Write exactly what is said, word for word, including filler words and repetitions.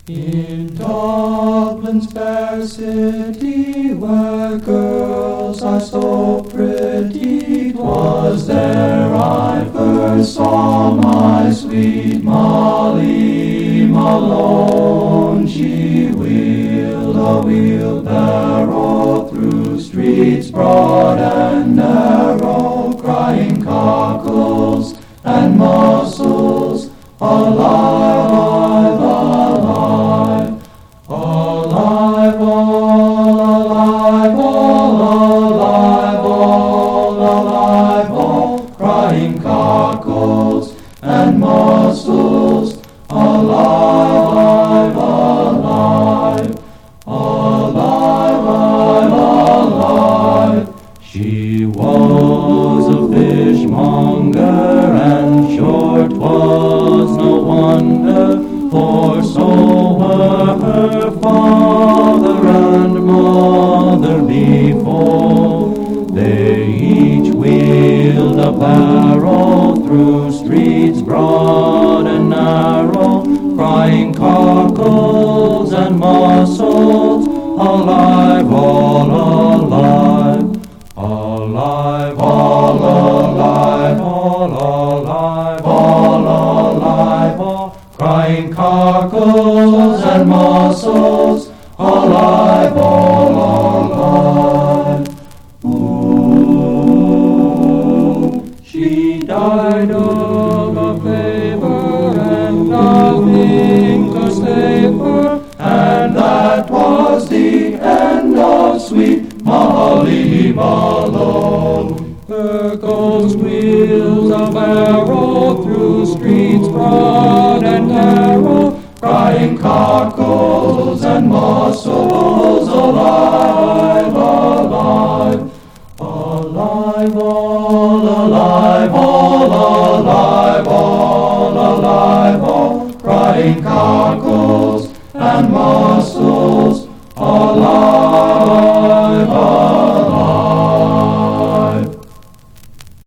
In Dublin's fair city, where girls are so pretty, 'twas there I first saw my sweet Molly Malone. She wheeled a wheelbarrow through streets broad and narrow, crying cockles and mussels, alive, alive, alive, all alive, all alive, all alive, all, crying cockles and mussels, alive, alive, alive, alive, alive. She was a fishmonger, and sure 'twas no wonder, for so were her father and mother before. They each wheeled a barrow through streets broad and narrow, crying cockles and mussels, alive, all alive, alive, all alive, all alive, all alive, all, crying cockles and mussels, alive, all alive. Ooh, she died of a fever and nothing to save her, and that was the end of sweet Molly Malone. Her ghost wheels a barrow through streets broad and narrow, crying cockles and mussels, alive, alive, alive, all alive, all alive, all alive, all, crying cockles and mussels, alive, alive.